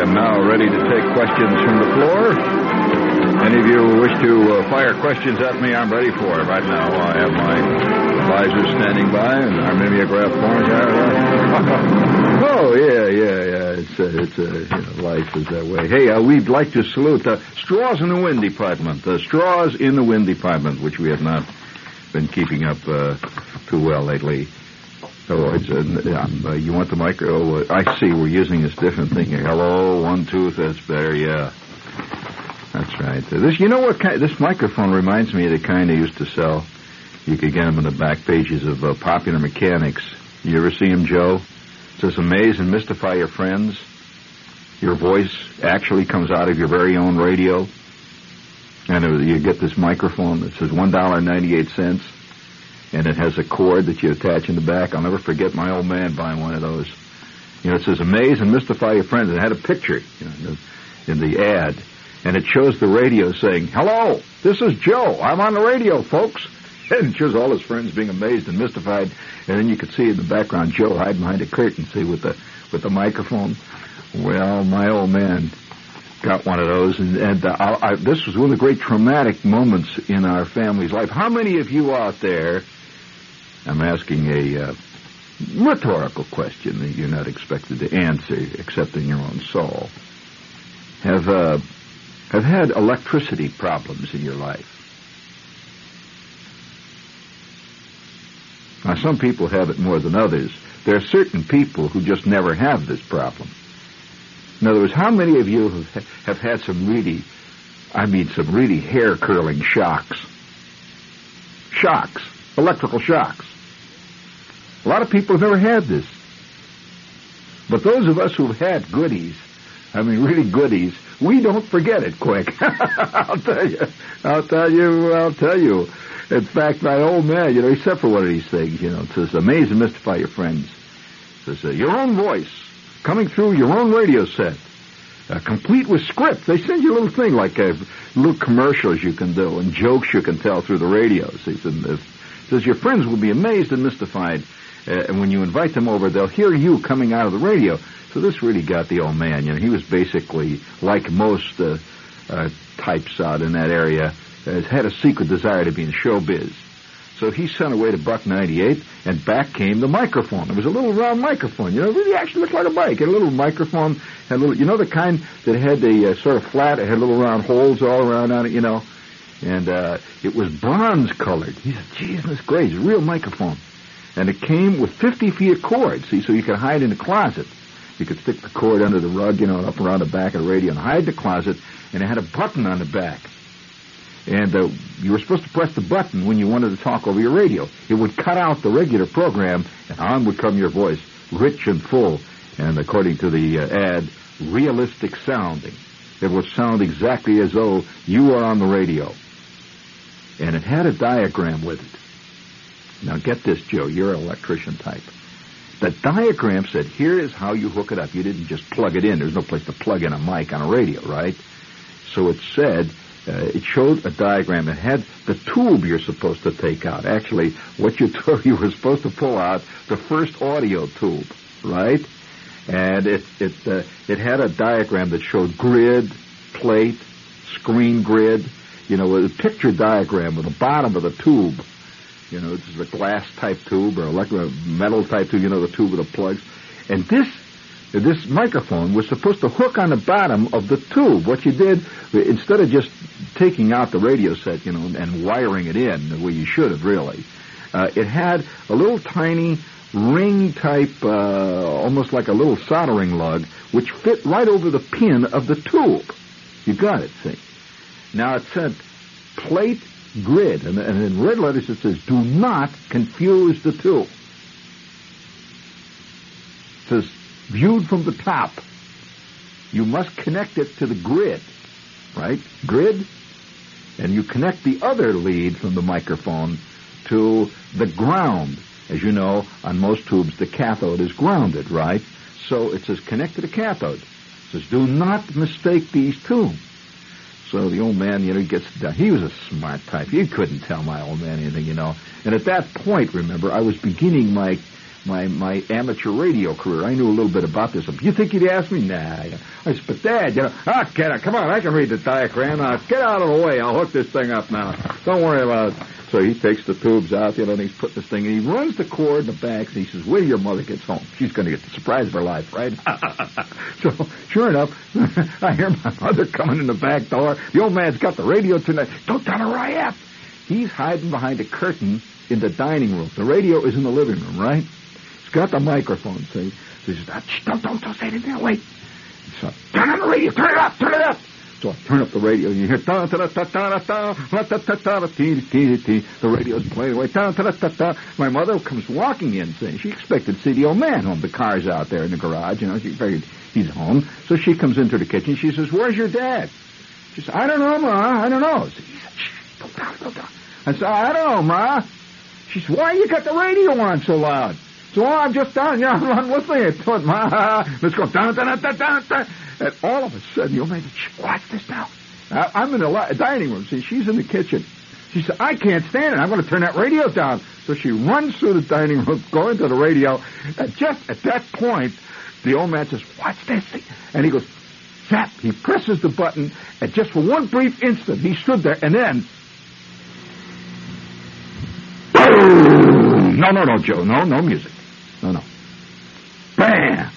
am now ready to take questions from the floor. Any of you who wish to fire questions at me, I'm ready for it right now. I have my advisors standing by and our mimeograph forms. Oh, yeah. It's life is that way. Hey, we'd like to salute Straws in the Wind Department. Straws in the Wind Department, which we have not been keeping up too well lately. Oh, you want the micro? Oh, I see. We're using this different thing here. Hello, 1, 2. That's better. Yeah, that's right. This microphone reminds me of the kind they used to sell. You could get them in the back pages of Popular Mechanics. You ever see them, Joe? It says, "Amaze and mystify your friends." Your voice actually comes out of your very own radio, and you get this microphone that says $1.98. And it has a cord that you attach in the back. I'll never forget my old man buying one of those. It says, "Amaze and mystify your friends." And it had a picture in the ad. And it shows the radio saying, "Hello, this is Joe. I'm on the radio, folks." And it shows all his friends being amazed and mystified. And then you could see in the background Joe hiding behind a curtain, see, with the microphone. Well, my old man got one of those, and this was one of the great traumatic moments in our family's life. How many of you out there, I'm asking a rhetorical question that you're not expected to answer except in your own soul, have had electricity problems in your life? Now, some people have it more than others. There are certain people who just never have this problem. In other words, how many of you have had some really hair-curling shocks? Shocks. Electrical shocks. A lot of people have never had this. But those of us who've had goodies, really goodies, we don't forget it quick. I'll tell you. In fact, my old man, he said for one of these things, it says, "Amaze and mystify your friends." It says, your own voice coming through your own radio set, complete with script. They send you a little thing like little commercials you can do and jokes you can tell through the radio. Says your friends will be amazed and mystified, and when you invite them over, they'll hear you coming out of the radio. So this really got the old man. He was basically, like most types out in that area, had a secret desire to be in showbiz. So he sent away to Buck 98, and back came the microphone. It was a little round microphone. It really actually looked like a bike. It had a little microphone, had a little, the kind that had the sort of flat, it had little round holes all around on it, And it was bronze-colored. He said, "Geez, that's great. It's a real microphone." And it came with 50 feet of cord, see, so you could hide in the closet. You could stick the cord under the rug, up around the back of the radio and hide in the closet, and it had a button on the back. And you were supposed to press the button when you wanted to talk over your radio. It would cut out the regular program, and on would come your voice, rich and full, and according to the ad, realistic sounding. It would sound exactly as though you were on the radio. And it had a diagram with it. Now get this, Joe, you're an electrician type. The diagram said, here is how you hook it up. You didn't just plug it in. There's no place to plug in a mic on a radio, right? So it said... it showed a diagram. It had the tube you're supposed to take out. Actually, what you were supposed to pull out, the first audio tube, right? And it had a diagram that showed grid, plate, screen grid, a picture diagram with the bottom of the tube. This is a glass-type tube or a metal-type tube, the tube with the plugs. And this microphone was supposed to hook on the bottom of the tube. What you did, instead of just taking out the radio set, and wiring it in the way you should have really, it had a little tiny ring-type, almost like a little soldering lug, which fit right over the pin of the tube. You got it, see? Now it said plate grid, and in red letters it says, "Do not confuse the two." It says, "Viewed from the top, you must connect it to the grid," right? Grid, and you connect the other lead from the microphone to the ground. As you know, on most tubes, the cathode is grounded, right? So it says connect to the cathode. It says, "Do not mistake these two." So the old man, he gets down. He was a smart type. He couldn't tell my old man anything, And at that point, remember, I was beginning my my amateur radio career. I knew a little bit about this. You think he'd ask me? Nah. I said, but Dad, come on, I can read the diagram. Now, get out of the way. I'll hook this thing up now. Don't worry about it. So he takes the tubes out, and he's putting this thing in. He runs the cord in the back, and he says, wait till your mother gets home. She's going to get the surprise of her life, right? So, sure enough, I hear my mother coming in the back door. The old man's got the radio tonight. Don't tell her where I am. He's hiding behind a curtain in the dining room. The radio is in the living room, right? He's got the microphone. So he says, don't say anything. Wait. So, turn on the radio. Turn it up. So I turn up the radio, and you hear the radio's playing away. My mother comes walking in, saying she expected to see the old man home. The car's out there in the garage, she figured he's home. So she comes into the kitchen. She says, "Where's your dad?" She says, "I don't know, Ma. I don't know." He said, "Shh, don't tell." I said, "I don't know, Ma." She said, "Why you got the radio on so loud?" So I'm just down, I'm listening to it, Ma. Let's go down. And all of a sudden, the old man said, watch this now. I'm in the dining room. See, she's in the kitchen. She said, I can't stand it. I'm going to turn that radio down. So she runs through the dining room, going to the radio. And just at that point, the old man says, watch this. And he goes, zap. He presses the button. And just for one brief instant, he stood there. And then, boom. No, Joe. No music. No. Bam.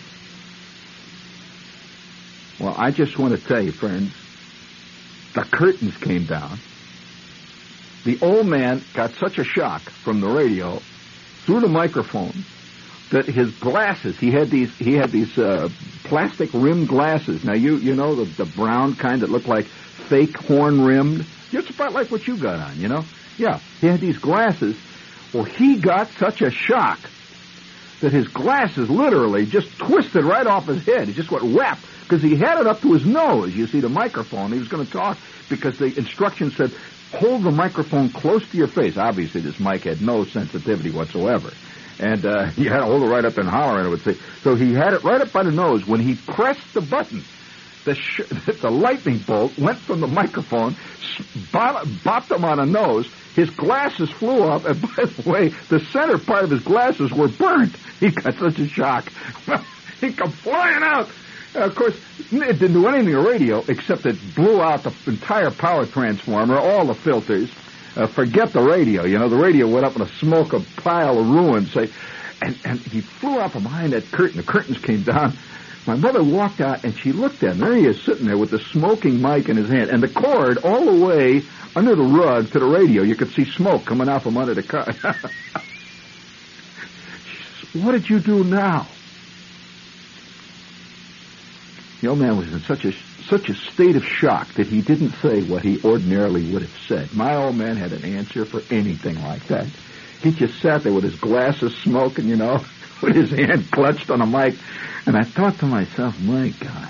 Well, I just want to tell you, friends, the curtains came down. The old man got such a shock from the radio through the microphone that his glasses, he had these plastic rimmed glasses. Now, you know the brown kind that look like fake horn rimmed? Just about like what you got on, Yeah, he had these glasses. Well, he got such a shock that his glasses literally just twisted right off his head. He just went whap. Because he had it up to his nose, you see, the microphone. He was going to talk because the instructions said, hold the microphone close to your face. Obviously, this mic had no sensitivity whatsoever. And you had to hold it right up and holler, and it would say. So he had it right up by the nose. When he pressed the button, the lightning bolt went from the microphone, bopped him on the nose. His glasses flew off, and by the way, the center part of his glasses were burnt. He got such a shock. He come flying out. Of course, it didn't do anything to the radio, except it blew out the entire power transformer, all the filters. Forget the radio. The radio went up in a smoke, a pile of ruins. And he flew out from behind that curtain. The curtains came down. My mother walked out, and she looked at him. There he is sitting there with the smoking mic in his hand, and the cord all the way under the rug to the radio. You could see smoke coming out from under the car. She says, what did you do now? The old man was in such a state of shock that he didn't say what he ordinarily would have said. My old man had an answer for anything like that. He just sat there with his glasses smoking, with his hand clutched on a mic. And I thought to myself, my God,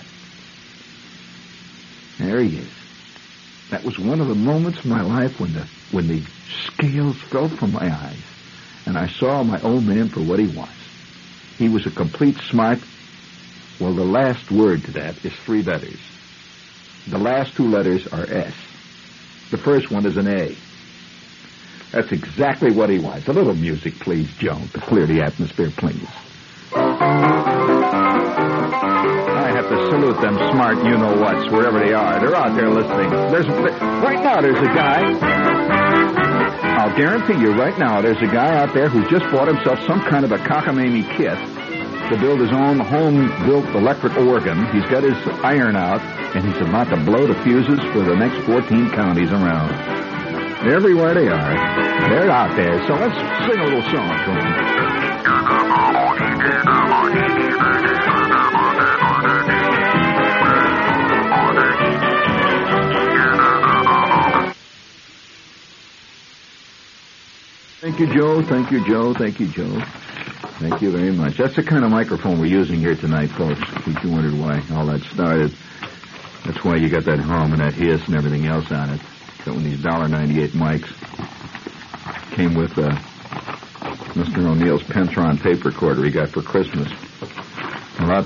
there he is. That was one of the moments of my life when the scales fell from my eyes, and I saw my old man for what he was. He was a complete smart. Well, the last word to that is 3 letters. The last 2 letters are S. The first one is an A. That's exactly what he was. A little music, please, Joan, to clear the atmosphere, please. I have to salute them smart you-know-whats, wherever they are. They're out there listening. Right now, there's a guy. I'll guarantee you, right now, there's a guy out there who just bought himself some kind of a cockamamie kit to build his own home-built electric organ. He's got his iron out, and he's about to blow the fuses for the next 14 counties around. Everywhere they are, they're out there. So let's sing a little song to them. Thank you, Joe. Thank you, Joe. Thank you, Joe. Thank you very much. That's the kind of microphone we're using here tonight, folks. If you wondered why all that started, that's why you got that hum and that hiss and everything else on it. So when these $1.98 mics came with Mr. O'Neill's Pentron tape recorder he got for Christmas. While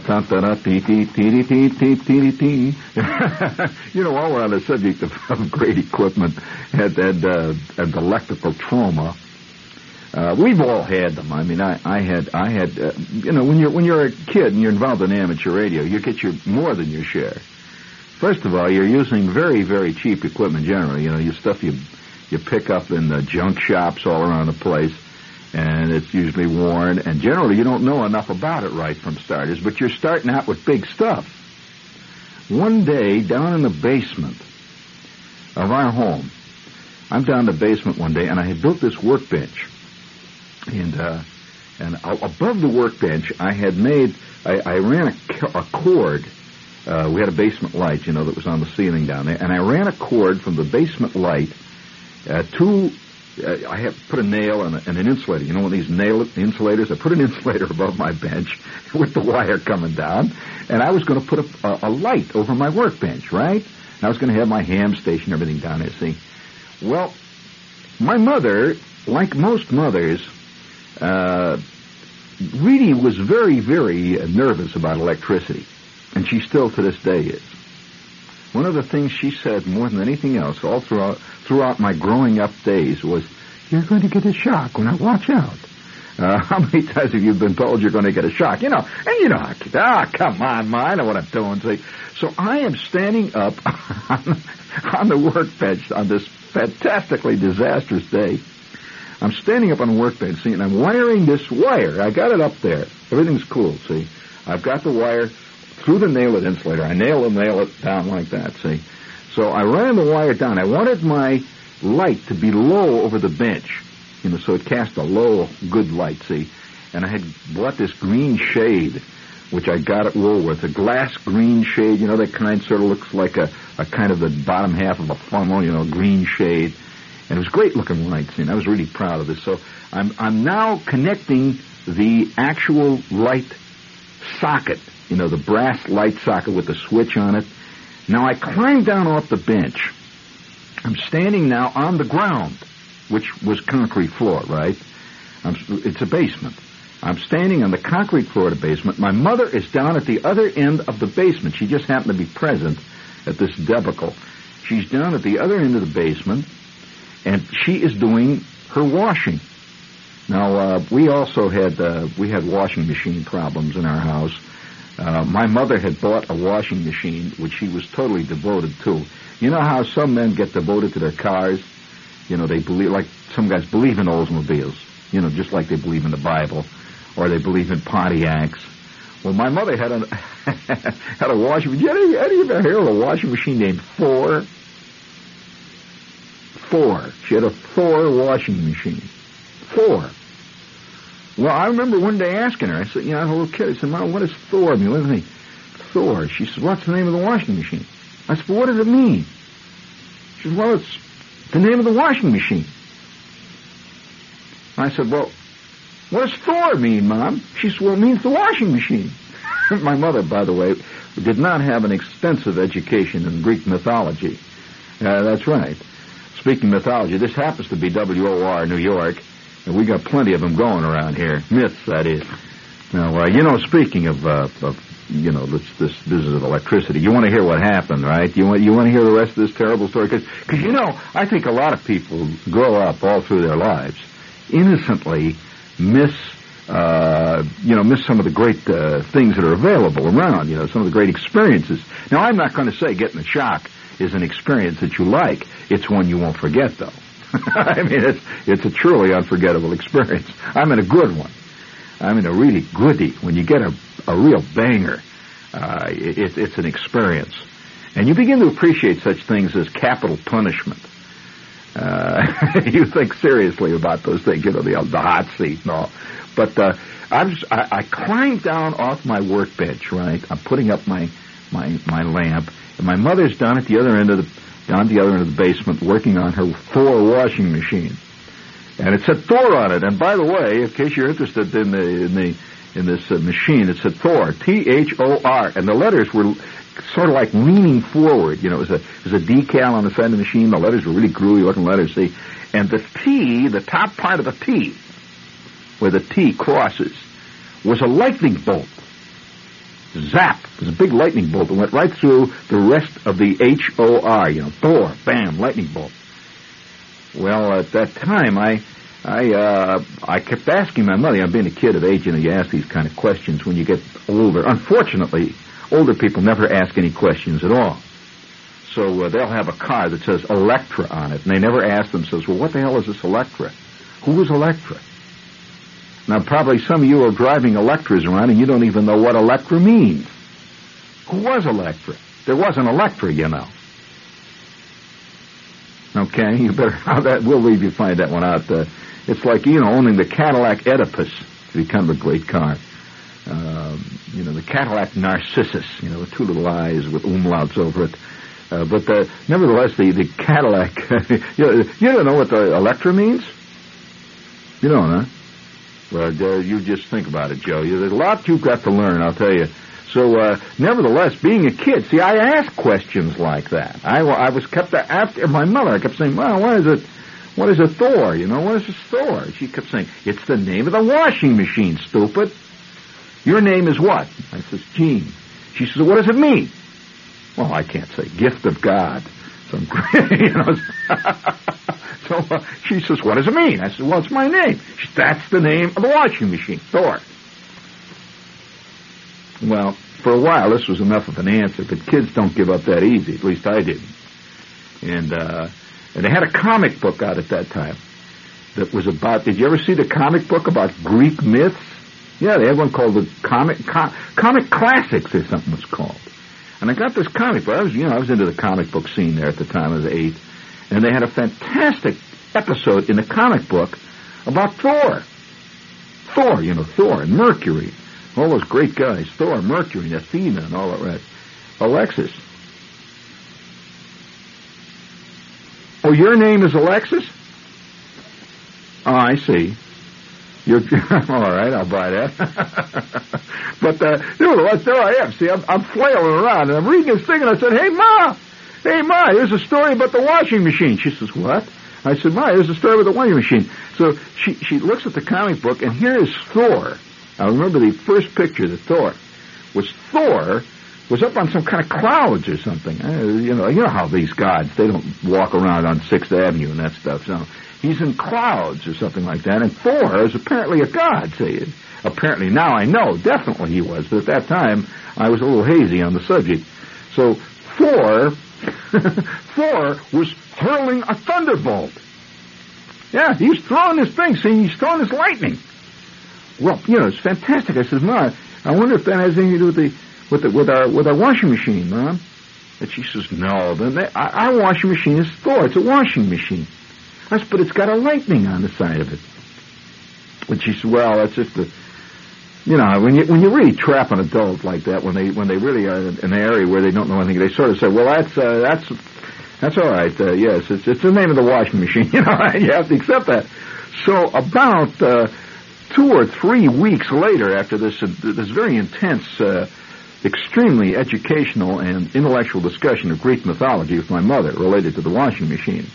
we're on the subject of great equipment and electrical trauma, We've all had them. I mean, I had, when you're a kid and you're involved in amateur radio, you get more than your share. First of all, you're using very, very cheap equipment generally. You stuff you pick up in the junk shops all around the place, and it's usually worn, and generally you don't know enough about it right from starters, but you're starting out with big stuff. One day, down in the basement of our home, I'm down in the basement one day, and I had built this workbench. And above the workbench, I ran a cord. We had a basement light, that was on the ceiling down there, and I ran a cord from the basement light I had put a nail and an insulator. One of these nail insulators? I put an insulator above my bench with the wire coming down, and I was going to put a light over my workbench, right? And I was going to have my ham station, everything down there, see? Well, my mother, like most mothers, really was very, very nervous about electricity, and she still to this day is. One of the things she said more than anything else all throughout my growing up days was, "You're going to get a shock when I watch out." How many times have you been told you're going to get a shock? Come on, Ma, I know what I'm doing. See? So I am standing up on the workbench on this fantastically disastrous day. I'm standing up on the workbench, see, and I'm wiring this wire. I got it up there. Everything's cool, see. I've got the wire through the nail insulator. I nail it down like that, see. So I ran the wire down. I wanted my light to be low over the bench, so it cast a low, good light, see. And I had bought this green shade, which I got at Woolworth, a glass green shade, that kind sort of looks like a kind of the bottom half of a funnel, green shade. And it was great looking lights, and I was really proud of this. So I'm now connecting the actual light socket, the brass light socket with the switch on it. Now I climbed down off the bench. I'm standing now on the ground, which was concrete floor, right? It's a basement. I'm standing on the concrete floor of the basement. My mother is down at the other end of the basement. She just happened to be present at this debacle. She's down at the other end of the basement, and she is doing her washing. Now, we also had washing machine problems in our house. My mother had bought a washing machine, which she was totally devoted to. You know how some men get devoted to their cars? They believe, like some guys believe in Oldsmobiles, just like they believe in the Bible, or they believe in Pontiacs. Well, my mother had a washing machine. Did you ever hear of a washing machine named Thor? Thor. She had a Thor washing machine. Thor. Well, I remember one day asking her, I said, I was a little kid, I said, "Mom, what does Thor mean?" What does it mean? Thor. She said, "What's the name of the washing machine?" I said, "Well, what does it mean?" She said, "Well, it's the name of the washing machine." I said, "Well, what does Thor mean, Mom?" She said, "Well, it means the washing machine." My mother, by the way, did not have an extensive education in Greek mythology. That's right. Speaking of mythology, this happens to be WOR, New York, and we got plenty of them going around here. Myths, that is. Now, speaking of this business of electricity, you want to hear what happened, right? You want to hear the rest of this terrible story? Because I think a lot of people grow up all through their lives innocently miss some of the great things that are available around, some of the great experiences. Now, I'm not going to say getting a shock is an experience that you like. It's one you won't forget, though. I mean, it's a truly unforgettable experience. I mean, a good one. I mean, a really goodie. When you get a real banger, it's an experience. And you begin to appreciate such things as capital punishment. You think seriously about those things, the hot seat and all. But I climbed down off my workbench, right? I'm putting up my lamp, and my mother's down at the other end of the basement working on her Thor washing machine. And it said Thor on it. And by the way, in case you're interested in this machine, it said Thor, Thor, and the letters were sort of like leaning forward. It was a decal on the side of the machine. The letters were really groovy looking letters, see. And the T, the top part of the T, where the T crosses, was a lightning bolt. Zap! It was a big lightning bolt that went right through the rest of the HOR, Thor, bam, lightning bolt. Well, at that time, I I kept asking my mother, being a kid of age, you ask these kind of questions when you get older. Unfortunately, older people never ask any questions at all. So they'll have a car that says Electra on it, and they never ask themselves, well, what the hell is this Electra? Who is Electra? Now, probably some of you are driving Electras around, and you don't even know what Electra means. Who was Electra? There was an Electra, Okay, you better. We'll leave you find that one out. It's like owning the Cadillac Oedipus to become a great car. The Cadillac Narcissus. With two little eyes with umlauts over it. But nevertheless, the Cadillac. You don't know what the Electra means? You don't, huh? Well, you just think about it, Joe. There's a lot you've got to learn, I'll tell you. So, nevertheless, being a kid, see, I asked questions like that. I was kept after my mother. I kept saying, well, what is it? What is a Thor? What is a Thor? She kept saying, it's the name of the washing machine, stupid. Your name is what? I says, Gene. She says, what does it mean? Well, I can't say. Gift of God. Some, So she says, what does it mean? I said, well, it's my name. She says, that's the name of the washing machine, Thor. Well, for a while, this was enough of an answer, but kids don't give up that easy. At least I didn't. And they had a comic book out at that time that was about, did you ever see the comic book about Greek myths? Yeah, they had one called the Comic Classics or something was called. And I got this comic book. I was into the comic book scene there at the time. I was 8. And they had a fantastic episode in the comic book about Thor. Thor and Mercury. All those great guys. Thor, Mercury, and Athena, and all that rest. Alexis. Oh, your name is Alexis? Oh, I see. You're all right, I'll buy that. But there I am. See, I'm flailing around, and I'm reading this thing, and I said, hey, Ma, here's a story about the washing machine. She says, what? I said, Ma, here's a story about the washing machine. So she looks at the comic book, and here is Thor. I remember the first picture that Thor was up on some kind of clouds or something. You know how these gods, they don't walk around on 6th Avenue and that stuff. So he's in clouds or something like that, and Thor is apparently a god, see. Apparently, now I know, definitely he was, but at that time, I was a little hazy on the subject. So Thor was hurling a thunderbolt. Yeah, he was throwing this thing, see, he's throwing this lightning. Well, it's fantastic. I says, Ma, I wonder if that has anything to do with our washing machine, Mom. And she says, no, then our washing machine is Thor. It's a washing machine. I said, but it's got a lightning on the side of it. And she said, well, that's just when you really trap an adult like that, when they really are in an area where they don't know anything, they sort of say, well, that's all right. Yes, it's the name of the washing machine. You have to accept that. So about 2 or 3 weeks later, after this very intense, extremely educational and intellectual discussion of Greek mythology with my mother related to the washing machine,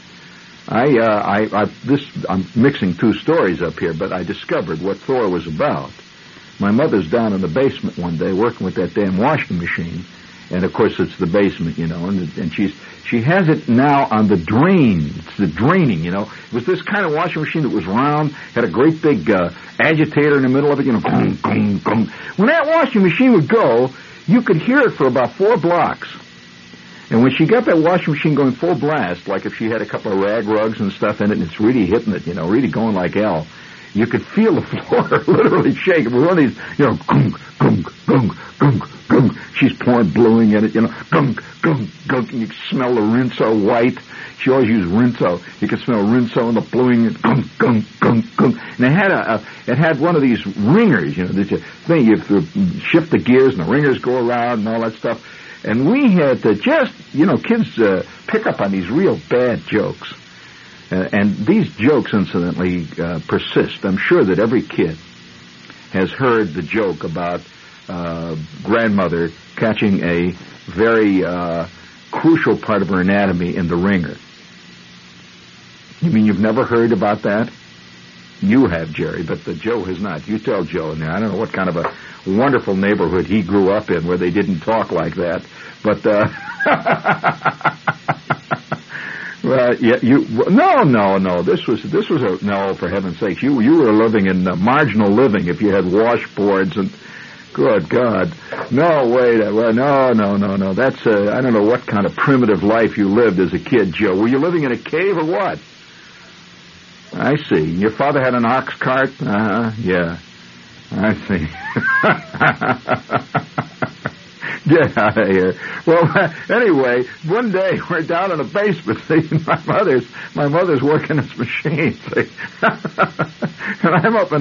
I'm mixing 2 stories up here, but I discovered what Thor was about. My mother's down in the basement one day working with that damn washing machine, and of course it's the basement, and she has it now on the drain. It's the draining, It was this kind of washing machine that was round, had a great big agitator in the middle of it, gong, gong, gong. When that washing machine would go, you could hear it for about 4 blocks. And when she got that washing machine going full blast, like if she had a couple of rag rugs and stuff in it, and it's really hitting it, really going like hell, you could feel the floor literally shake. It was one of these, gung, gung, gung, gung, gung. She's pouring bluing in it, gung, gung, gung. And you could smell the Rinso white. She always used Rinso. You could smell Rinso and the bluing, gung, gung, gung, gung. And it had one of these ringers, that you have to shift the gears and the ringers go around and all that stuff. And we had to just, kids pick up on these real bad jokes. And these jokes, incidentally, persist. I'm sure that every kid has heard the joke about grandmother catching a very crucial part of her anatomy in the ringer. You mean you've never heard about that? You have, Jerry, but Joe has not. You tell Joe in there. I don't know what kind of a wonderful neighborhood he grew up in where they didn't talk like that. But Well, yeah, no. This was no, for heaven's sake. You were living in marginal living if you had washboards and, good God, no, wait, well, no. That's I don't know what kind of primitive life you lived as a kid, Joe. Were you living in a cave or what? I see. Your father had an ox cart? Yeah. I see. Get out of here. Well, anyway, one day we're down in the basement. See, my mother's working this machine. See, and I'm up in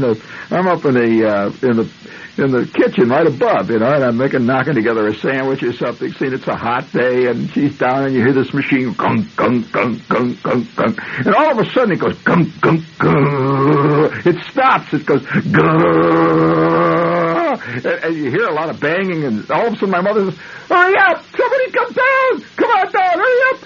the kitchen right above, and I'm knocking together a sandwich or something. See, it's a hot day, and she's down, and you hear this machine gunk gunk gunk gunk gunk gunk, and all of a sudden it goes gunk gunk gunk. It stops. It goes gunk. And you hear a lot of banging, and all of a sudden my mother says, "Hurry up! Somebody come down! Come on down! Hurry up!"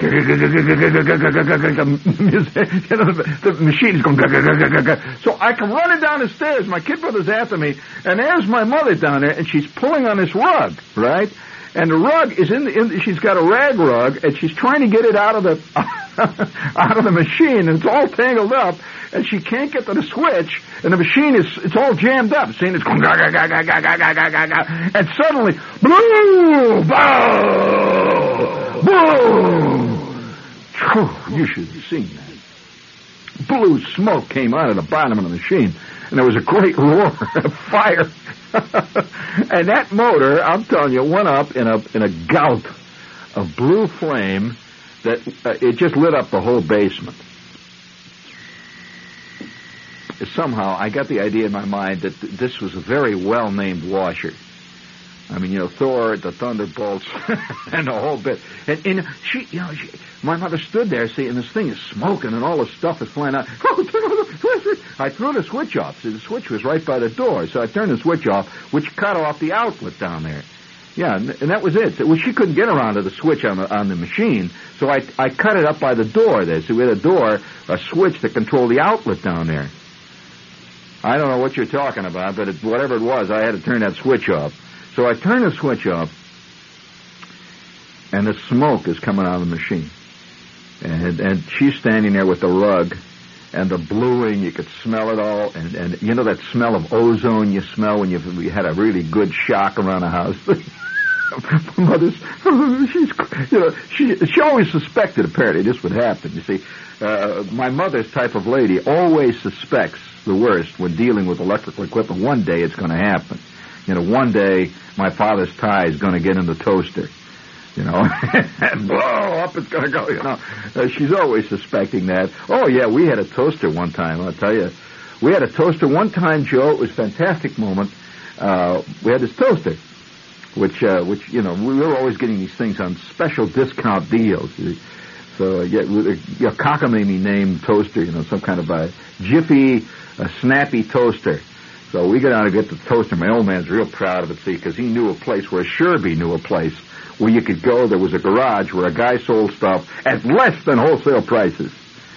The machine is going. So I come running down the stairs. My kid brother's after me, and there's my mother down there, and she's pulling on this rug, right? And the rug is she's got a rag rug, and she's trying to get it out of the out of the machine, and it's all tangled up. And she can't get to the switch, and the machine it's all jammed up. See, it's going, and suddenly, boom, boom, boom. You should have seen that. Blue smoke came out of the bottom of the machine, and there was a great roar of fire. And that motor, I'm telling you, went up in a gout of blue flame that it just lit up the whole basement. Somehow I got the idea in my mind that this was a very well-named washer. I mean, Thor, the Thunderbolts, and the whole bit. And my mother stood there, see, and this thing is smoking, and all the stuff is flying out. I threw the switch off. See, the switch was right by the door, so I turned the switch off, which cut off the outlet down there. Yeah, and that was it. Well, she couldn't get around to the switch on the machine, so I cut it up by the door there. So we had a switch that controlled the outlet down there. I don't know what you're talking about, but whatever it was, I had to turn that switch off. So I turned the switch off, and the smoke is coming out of the machine. And she's standing there with the rug, and the bluing, you could smell it all, and you know that smell of ozone you smell when you had a really good shock around the house? Mother's, she always suspected, apparently, this would happen. You see, my mother's type of lady always suspects the worst when dealing with electrical equipment. One day it's going to happen. One day my father's tie is going to get in the toaster, and blow up, it's going to go, she's always suspecting that. Oh, yeah, we had a toaster one time, I'll tell you. We had a toaster one time, Joe. It was a fantastic moment. We had this toaster, which we were always getting these things on special discount deals. So, a cockamamie named toaster, some kind of a Jiffy, a snappy toaster. So we go down to get the toaster. My old man's real proud of it, see, because he knew a place where Sherby knew a place where you could go. There was a garage where a guy sold stuff at less than wholesale prices.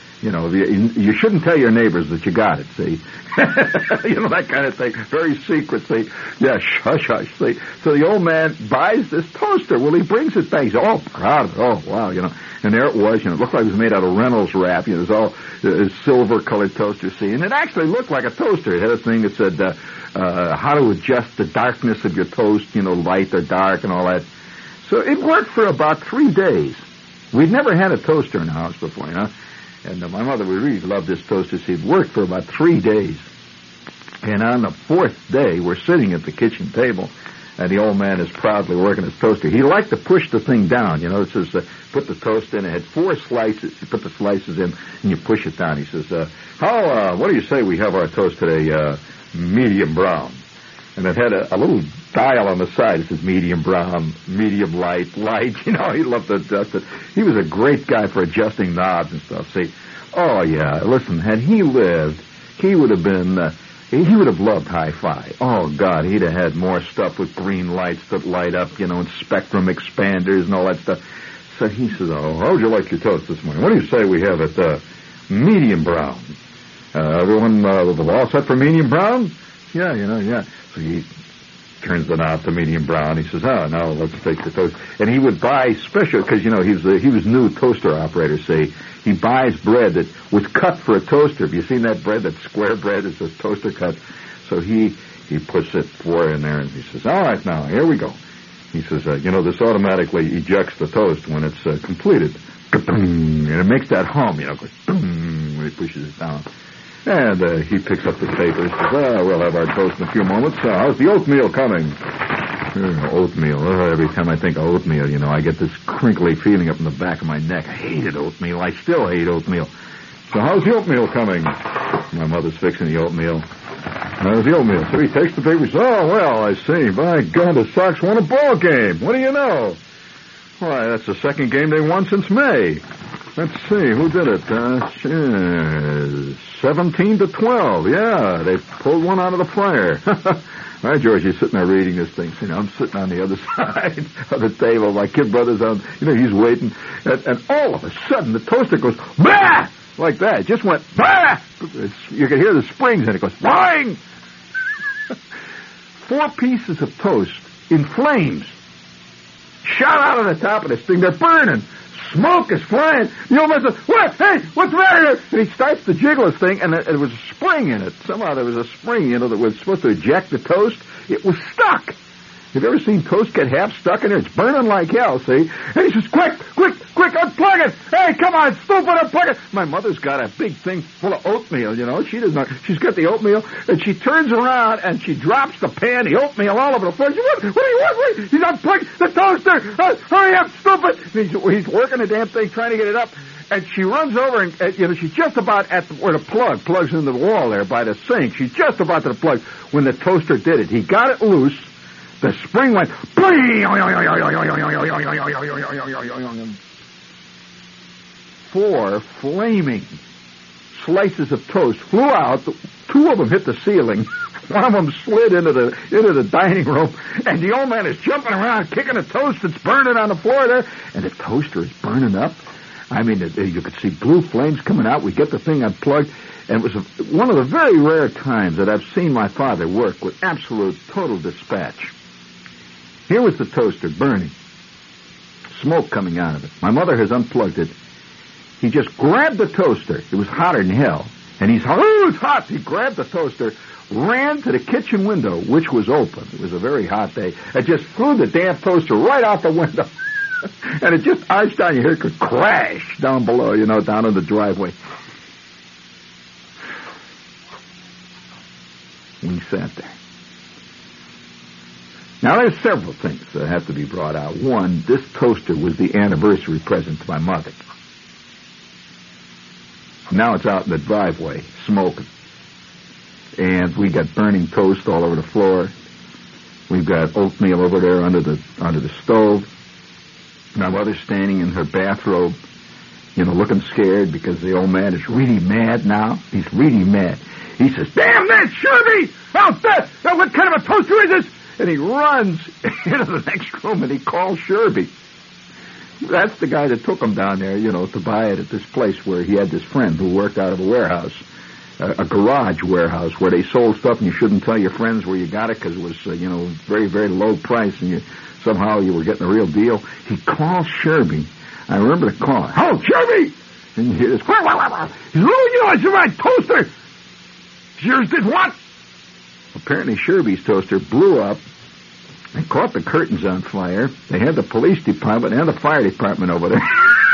You shouldn't tell your neighbors that you got it, see. That kind of thing. Very secret, see. Yeah, hush, see. So the old man buys this toaster. Well, he brings it back. He's all proud of it. Oh, wow, And there it was, it looked like it was made out of Reynolds wrap. It was all silver-colored toaster, see. And it actually looked like a toaster. It had a thing that said how to adjust the darkness of your toast, light or dark and all that. So it worked for about 3 days. We'd never had a toaster in the house before, And my mother would really love this toaster. See, it worked for about 3 days. And on the 4th day, we're sitting at the kitchen table, and the old man is proudly working his toaster. He liked to push the thing down. It says, put the toast in. It had 4 slices. You put the slices in, and you push it down. He says, what do you say we have our toast today, medium brown? And it had a little dial on the side. It says medium brown, medium light. He loved to adjust it. He was a great guy for adjusting knobs and stuff, see. Oh, yeah, listen, had he lived, he would have been... He would have loved hi-fi. Oh, God, he'd have had more stuff with green lights that light up, and spectrum expanders and all that stuff. So he says, how would you like your toast this morning? What do you say we have it medium brown? Everyone all set for medium brown? Yeah, yeah. So he turns the knob to medium brown. He says, "Oh, now let's take the toast." And he would buy special, because, he was new toaster operator, say. He buys bread that was cut for a toaster. Have you seen that bread, that square bread? It says toaster cut. So he puts it in there, and he says, "All right, now, here we go." He says, this automatically ejects the toast when it's completed. And it makes that hum, goes when he pushes it down. And he picks up the paper and says, "We'll have our toast in a few moments. How's the oatmeal coming?" Oatmeal. Every time I think of oatmeal, I get this crinkly feeling up in the back of my neck. I hated oatmeal. I still hate oatmeal. "So how's the oatmeal coming?" My mother's fixing the oatmeal. "How's the oatmeal?" So he takes the paper and says, "Oh, well, I see. By God, the Sox won a ball game. What do you know?" "Why, that's the second game they won since May. Let's see, who did it? 17-12. Yeah, they pulled one out of the fire." All right, George, you're sitting there reading this thing. I'm sitting on the other side of the table. My kid brother's on, he's waiting. And all of a sudden, the toaster goes, "Bah!" Like that. It just went, "Bah!" You could hear the springs, and it goes, "Flying!" 4 pieces of toast in flames shot out of the top of this thing. They're burning. Smoke is flying. The old man says, "What? Hey, what's the matter here?" And he starts to jiggle this thing, and there was a spring in it. Somehow there was a spring, that was supposed to eject the toast. It was stuck. Have you ever seen toast get half stuck in there? It's burning like hell, see? And he says, quick, unplug it! Hey, come on, stupid, unplug it! My mother's got a big thing full of oatmeal, She doesn't know. She's got the oatmeal, and she turns around, and she drops the pan, the oatmeal all over the floor. She says, what do you want? He's unplugged the toaster! Hurry up, stupid! And he's working the damn thing, trying to get it up. And she runs over, and, she's just about at where the plugs into the wall there by the sink. She's just about to the plug when the toaster did it. He got it loose. The spring went, bling! 4 flaming slices of toast flew out. 2 of them hit the ceiling. One of them slid into the dining room, and the old man is jumping around, kicking the toast that's burning on the floor there, and the toaster is burning up. You could see blue flames coming out. We get the thing unplugged, and it was one of the very rare times that I've seen my father work with absolute, total dispatch. Here was the toaster burning, smoke coming out of it. My mother has unplugged it. He just grabbed the toaster. It was hotter than hell. And it's hot. He grabbed the toaster, ran to the kitchen window, which was open. It was a very hot day, and just threw the damn toaster right out the window. And it just arched down. You hear it could crash down below, down in the driveway. We sat there. Now, there's several things that have to be brought out. One, this toaster was the anniversary present to my mother. Now it's out in the driveway, smoking. And we got burning toast all over the floor. We've got oatmeal over there under the stove. My mother's standing in her bathrobe, looking scared because the old man is really mad now. He's really mad. He says, "Damn that, Sherby! Out there! What kind of a toaster is this?" And he runs into the next room, and he calls Sherby. That's the guy that took him down there, to buy it at this place where he had this friend who worked out of a warehouse, a garage warehouse, where they sold stuff, and you shouldn't tell your friends where you got it because it was, very, very low price, and somehow you were getting a real deal. He calls Sherby. I remember the call. "Hello, Sherby!" And you hear this. He says, "Oh, it's my toaster." "Yours did what?" Apparently Sherby's toaster blew up and caught the curtains on fire. They had the police department and the fire department over there.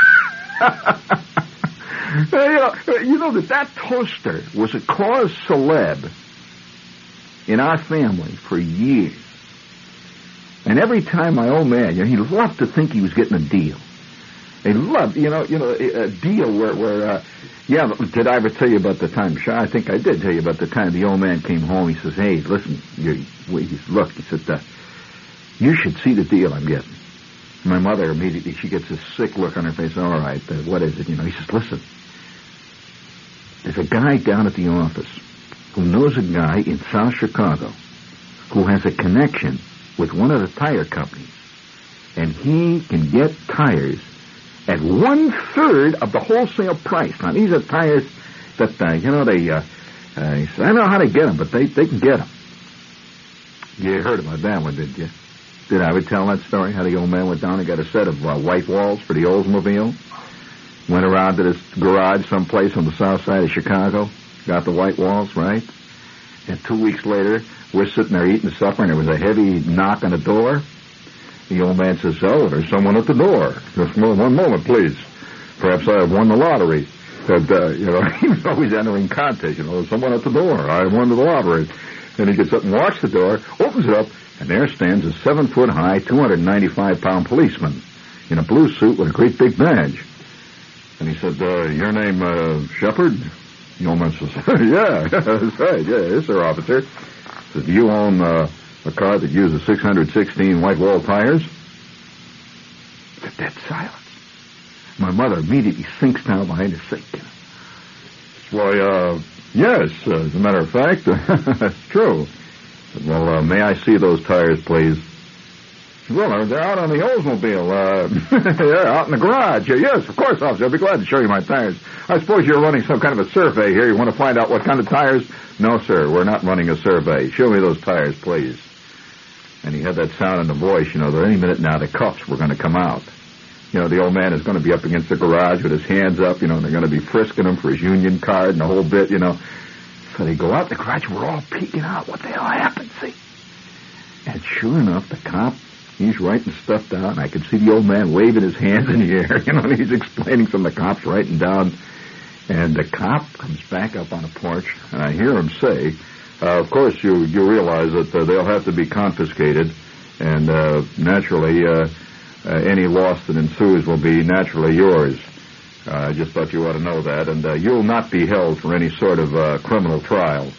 that toaster was a cause celeb in our family for years. And every time my old man, he loved to think he was getting a deal. He loved, a deal where did I ever tell you about the time? Sure, I think I did tell you about the time the old man came home. He says, "Hey, listen, he said, you should see the deal I'm getting." My mother immediately, she gets this sick look on her face. "All right, what is it?" He says, "Listen, there's a guy down at the office who knows a guy in South Chicago who has a connection with one of the tire companies, and he can get tires at 1/3 of the wholesale price." Now, these are tires that, I don't know how to get them, but they can get them. You heard about that one, didn't you? Did I ever tell that story? How the old man went down and got a set of white walls for the Oldsmobile? Went around to this garage someplace on the south side of Chicago. Got the white walls, right? And 2 weeks later, we're sitting there eating supper, and there was a heavy knock on the door. The old man says, "Oh, there's someone at the door. Just one moment, please. Perhaps I have won the lottery." And, he was always entering contests. There's someone at the door. I won the lottery. And he gets up and walks the door, opens it up, and there stands a 7-foot-high, 295-pound policeman in a blue suit with a great big badge. And he said, "Your name, Shepard?" The old man says, "Yeah, that's right. Yeah, yes, sir, officer." He said, "Do you own a car that uses 616 white wall tires?" It's a dead silence. My mother immediately sinks down behind the sink. "Why, yes, as a matter of fact, that's true." I said, "Well, may I see those tires, please?" "Well, they're out on the Oldsmobile. They're out in the garage." "Yes, of course, officer. I'll be glad to show you my tires. I suppose you're running some kind of a survey here. You want to find out what kind of tires?" "No, sir, we're not running a survey. Show me those tires, please." And he had that sound in the voice, that any minute now the cuffs were going to come out. The old man is going to be up against the garage with his hands up, and they're going to be frisking him for his union card and the whole bit, So they go out the garage, we're all peeking out. What the hell happened, see? And sure enough, the cop, he's writing stuff down. I could see the old man waving his hands in the air, and he's explaining some of the cops writing down. And the cop comes back up on the porch, and I hear him say, "Of course, you realize that they'll have to be confiscated, and naturally, any loss that ensues will be naturally yours. I just thought you ought to know that, and you'll not be held for any sort of criminal trial."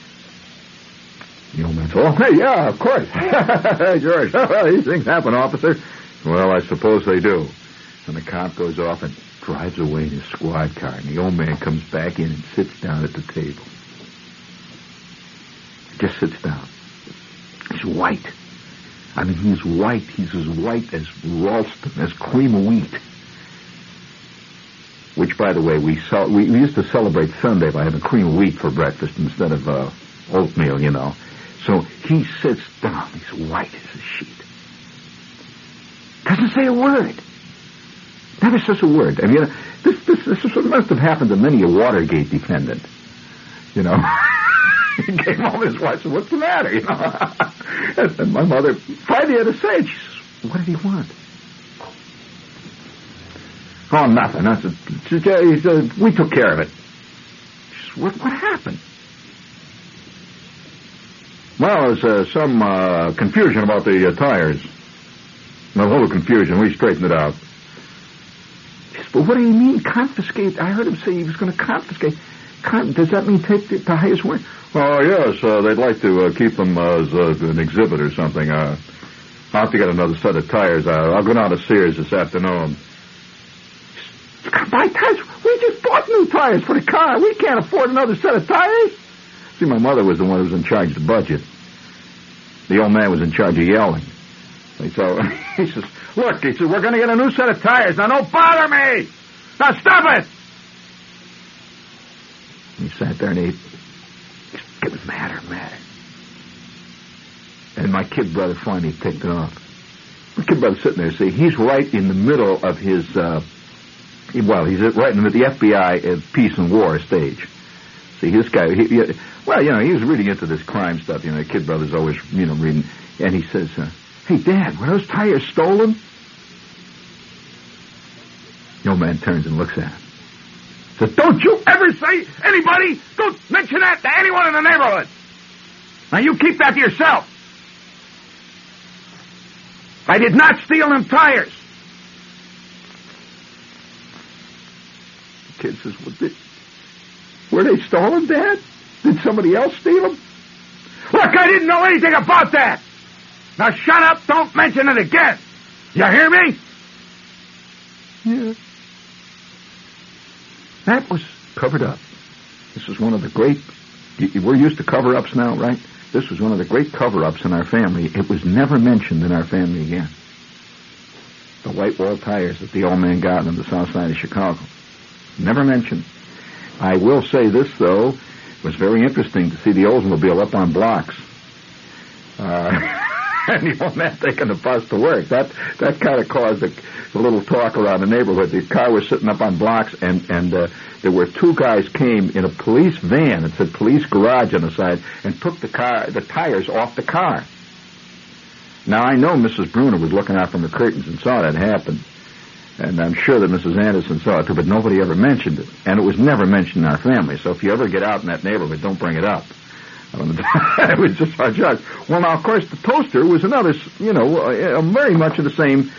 The old man said, "Oh, hey, yeah, of course." "George, these things happen, officer." "Well, I suppose they do." And the cop goes off and drives away in his squad car, and the old man comes back in and sits down at the table. Just sits down. He's white. I mean, he's white. He's as white as Ralston, as cream of wheat. Which, by the way, we used to celebrate Sunday by having cream of wheat for breakfast instead of oatmeal, So he sits down. He's white as a sheet. Doesn't say a word. Never says a word. I mean, this must have happened to many a Watergate defendant. He came home and his wife said, "What's the matter?" And my mother finally had to say it. She says, "What did he want?" "Oh, nothing. He said, we took care of it." She says, What happened?" "Well, there's some confusion about the tires. A little confusion. We straightened it out." She says, "But what do you mean, confiscate? I heard him say he was going to confiscate. Does that mean take the tires away?" "Oh, yes. They'd like to keep them as an exhibit or something. I'll have to get another set of tires. I'll go down to Sears this afternoon." "Buy tires? We just bought new tires for the car. We can't afford another set of tires." See, my mother was the one who was in charge of the budget. The old man was in charge of yelling. So he says, "Look," he said, "we're going to get a new set of tires. Now, don't bother me. Now, stop it." He sat there and he was madder and madder. And my kid brother finally picked it off. My kid brother sitting there, see, he's right in the middle of his, he's right in the FBI peace and war stage. See, this guy, he was reading into this crime stuff. The kid brother's always, reading. And he says, "Hey, Dad, were those tires stolen?" The old man turns and looks at him. Says, "Don't you ever say anybody, don't mention that to anyone in the neighborhood. Now you keep that to yourself. I did not steal them tires." The kid says, "Were they stolen, Dad? Did somebody else steal them?" "Look, I didn't know anything about that. Now shut up, don't mention it again. You hear me?" Yeah. That was covered up. This was one of the great, we're used to cover-ups now, right? This was one of the great cover-ups in our family. It was never mentioned in our family again. The white wall tires that the old man got on the south side of Chicago. Never mentioned. I will say this, though. It was very interesting to see the Oldsmobile up on blocks. and the old man taking the bus to work. That kind of caused a little talk around the neighborhood. The car was sitting up on blocks, and there were two guys came in a police van. It said police garage on the side, and took the tires off the car. Now, I know Mrs. Bruner was looking out from the curtains and saw that happen. And I'm sure that Mrs. Anderson saw it too, but nobody ever mentioned it. And it was never mentioned in our family. So if you ever get out in that neighborhood, don't bring it up. It was just our judge. Well, now, of course, the toaster was another, very much in the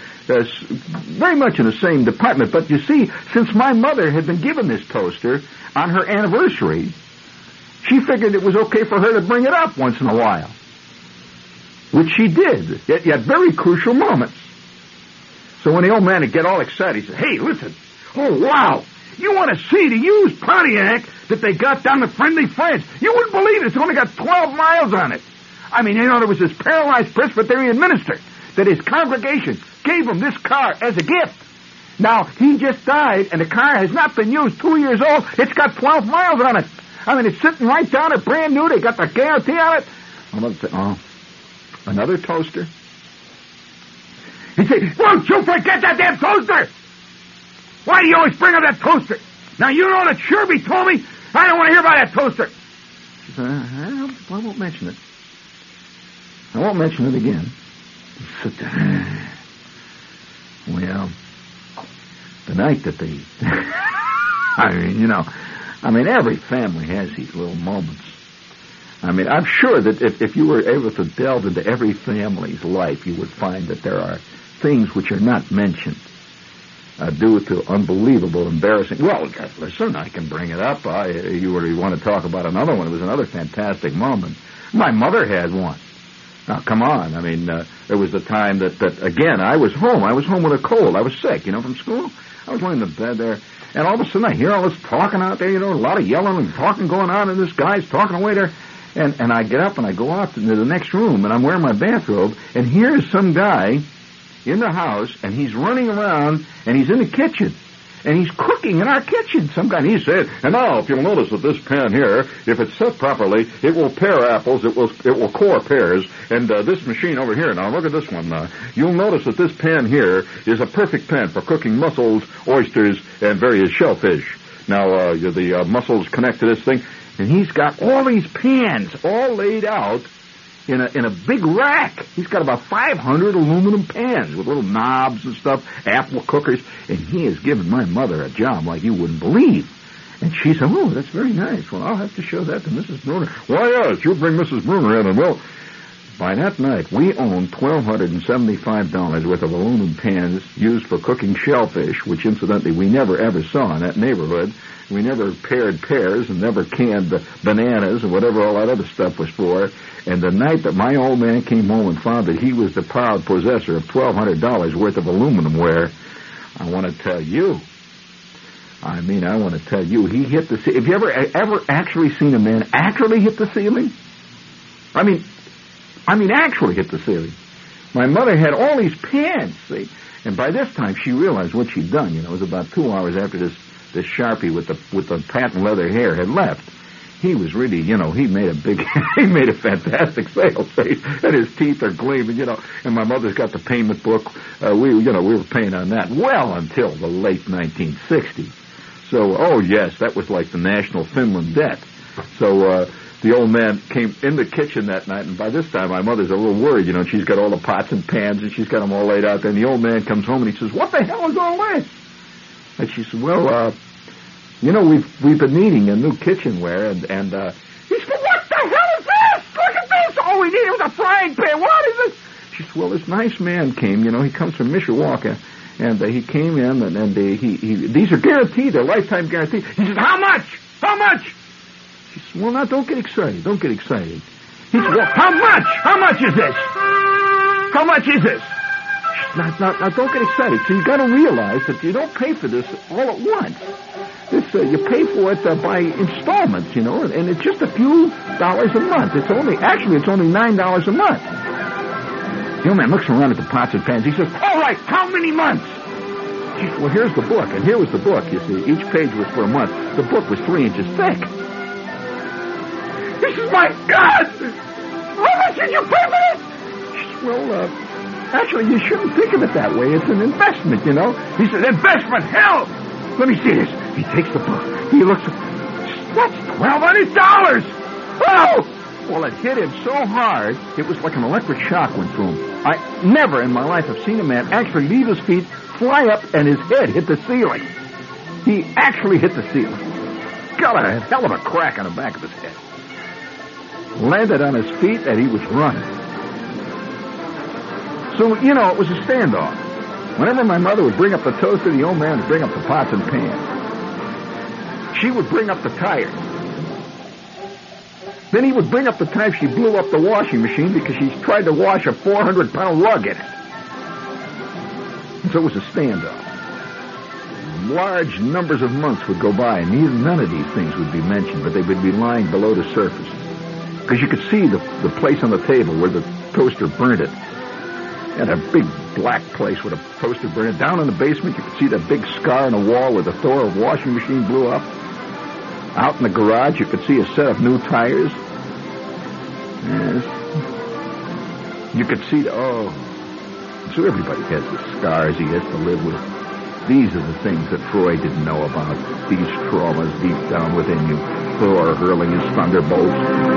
same department. But you see, since my mother had been given this toaster on her anniversary, she figured it was okay for her to bring it up once in a while. Which she did, at very crucial moments. So when the old man would get all excited, he said, "Hey, listen, oh, wow, you want to see the used Pontiac that they got down to Friendly France? You wouldn't believe it. It's only got 12 miles on it. I mean, there was this paralyzed Presbyterian minister that his congregation gave him this car as a gift. Now, he just died, and the car has not been used, 2 years old. It's got 12 miles on it. I mean, it's sitting right down there, brand new. They got the guarantee on it." I'm going to say, "Oh, another toaster?" He'd say, "Won't you forget that damn toaster? Why do you always bring up that toaster? Now, you know that Sherby told me I don't want to hear about that toaster." She said, I won't mention it. I won't mention it again." He said, "Well, the night that they..." every family has these little moments. I mean, I'm sure that if you were able to delve into every family's life, you would find that there are things which are not mentioned due to unbelievable, embarrassing... Well, listen, I can bring it up. You want to talk about another one. It was another fantastic moment. My mother had one. Now, come on. I mean, there was the time that again, I was home. I was home with a cold. I was sick, from school. I was laying in the bed there, and all of a sudden I hear all this talking out there, a lot of yelling and talking going on, and this guy's talking away there. And I get up and I go out into the next room, and I'm wearing my bathrobe, and here's some guy in the house, and he's running around, and he's in the kitchen, and he's cooking in our kitchen. Some guy, and he said, "And now, if you'll notice that this pan here, if it's set properly, it will pare apples, it will core pears, and this machine over here, now look at this one, you'll notice that this pan here is a perfect pan for cooking mussels, oysters, and various shellfish. Now, the mussels connect to this thing." And he's got all these pans all laid out in a big rack. He's got about 500 aluminum pans with little knobs and stuff, apple cookers. And he has given my mother a job like you wouldn't believe. And she said, "Oh, that's very nice. Well, I'll have to show that to Mrs. Bruner." "Why, yes, you'll bring Mrs. Bruner in, and well..." By that night, we owned $1,275 worth of aluminum pans used for cooking shellfish, which, incidentally, we never ever saw in that neighborhood. We never pared pears and never canned bananas and whatever all that other stuff was for. And the night that my old man came home and found that he was the proud possessor of $1,200 worth of aluminum ware, I want to tell you, he hit the ceiling. Have you ever actually seen a man actually hit the ceiling? I mean, actually hit the ceiling. My mother had all these pans, see? And by this time, she realized what she'd done. It was about 2 hours after this Sharpie with the patent leather hair had left. He was really, he made he made a fantastic sale, see? And his teeth are gleaming, and my mother's got the payment book. We were paying on that well until the late 1960s. So, oh yes, that was like the national Finland debt. So, the old man came in the kitchen that night, and by this time my mother's a little worried, she's got all the pots and pans, and she's got them all laid out there, and the old man comes home and he says, "What the hell is all this?" And she said, "Well, we've been needing a new kitchenware," and he said, "What the hell is this? Look at this! All we need was a frying pan. What is this?" She said, "Well, this nice man came, he comes from Mishawaka, and he came in, and these are guaranteed, they're lifetime guaranteed." He said, "How much? How much?" She said, "Well, now, don't get excited. Don't get excited." He said, "Well, how much? How much is this? How much is this?" Now, don't get excited. So you got to realize that you don't pay for this all at once. You pay for it by installments, and it's just a few dollars a month. It's only $9 a month. The old man looks around at the pots and pans. He says, "All right, how many months?" She said, "Well, here's the book." And here was the book, you see. Each page was for a month. The book was 3 inches thick. He says, "My God! How much did you pay for this?" She said, Well, actually, you shouldn't think of it that way. It's an investment, you know. He said, investment? Hell! Let me see this. He takes the book. He looks. That's $1,200! Oh! Well, it hit him so hard, it was like an electric shock went through him. I never in my life have seen a man actually leave his feet, fly up, and his head hit the ceiling. He actually hit the ceiling. Got a hell of a crack on the back of his head. Landed on his feet, and he was running. So, you know, it was a standoff. Whenever my mother would bring up the toaster, the old man would bring up the pots and pans. She would bring up the tires. Then he would bring up the time she blew up the washing machine because she tried to wash a 400-pound lug in it. And so it was a standoff. Large numbers of months would go by, and none of these things would be mentioned, but they would be lying below the surface. Because you could see the place on the table where the toaster burned it. And a big black place where the toaster burned it. Down in the basement, you could see that big scar on the wall where the Thor washing machine blew up. Out in the garage, you could see a set of new tires. Yes. You could see so everybody has the scars he has to live with. These are the things that Freud didn't know about. These traumas deep down within you. Thor hurling his thunderbolts.